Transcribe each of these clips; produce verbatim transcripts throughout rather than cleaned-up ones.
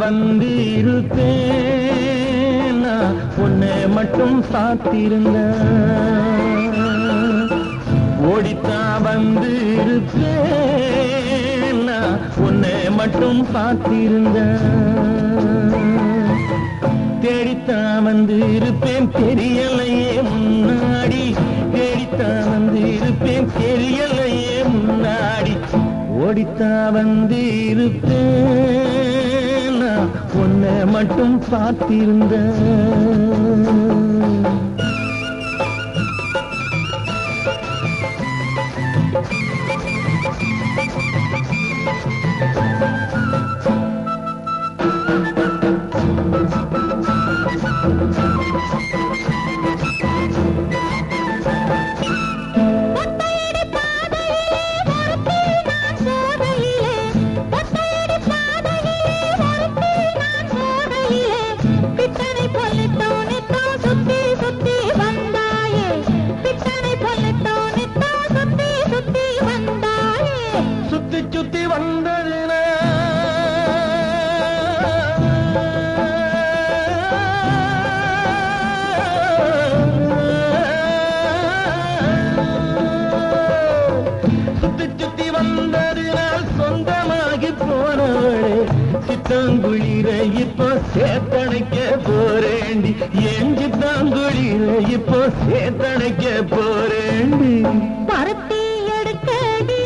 வந்து இருப்பேன் நான் உன்னை மட்டும் சாத்திருந்த ஓடித்தான் வந்து இருப்பேன் நான் உன்னை மட்டும் சாத்திருந்த தேடித்தான் வந்து இருப்பேன் தெரியலையே முன்னாடி தேடித்தான் வந்து இருப்பேன் தெரியலையே முன்னாடி ஓடித்தான் வந்து இருப்பேன் நான் உன்னை மட்டும் பார்த்திருந்த சித்தாங்குளிர இப்போ சேத்தனைக்க போறேண்டி என் சித்தாங்குளிர இப்போ சேத்தனைக்க போறேண்டி பருத்தி எடுக்கடி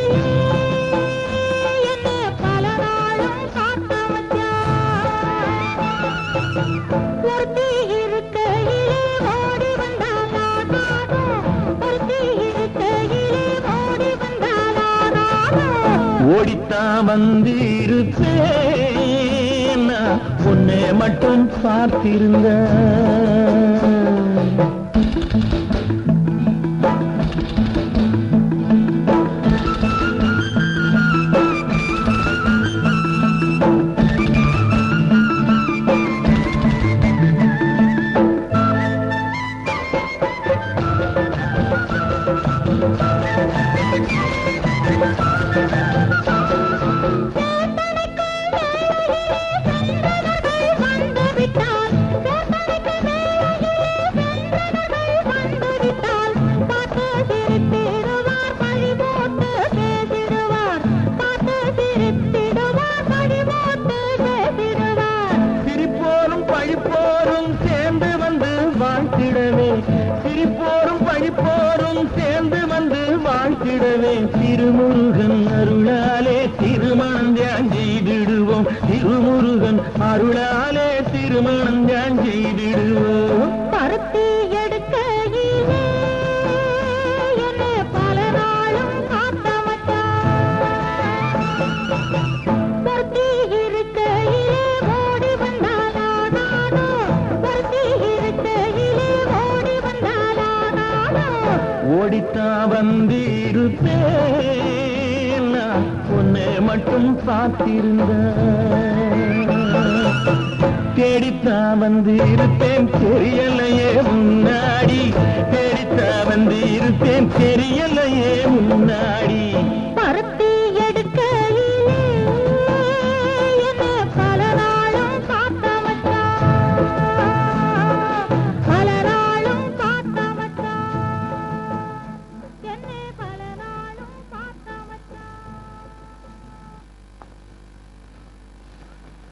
என்ன பல நாளும் காத்த ஒருத்தி இருக்கையிலே ஓடி வந்தாலா ஒருத்தி இருக்கையிலே ஓடி வந்தாலா ஓடித்தான் வந்து இருப்பேன் உன்னை மட்டும் பார்த்திருந்த சிரிப்போரும் பழிப்போரும் சேர்ந்து வந்து வாழ்த்திடவே திருமுருகன் அருளாலே திருமணம் தியான் செய்திடுவோம் திருமுருகன் அருளாலே திருமணம் தியான் செய்திடுவோம் பருத்தி எடுக்கையிலே என்ன பல நாளும் காத்த பருத்தி இருக்கையிலே ஓடி வந்தாலா பருத்தி இருக்கையிலே ஓடி வந்தாலா ஓடித்தான் வந்து இருப்பேன் உன்னை மட்டும் பார்த்திருந்த தேடித்தான் வந்து இருப்பேன் தெரியலையே முன்னாடி தேடித்தான் வந்து இருப்பேன் தெரியலையே முன்னாடி பருத்தி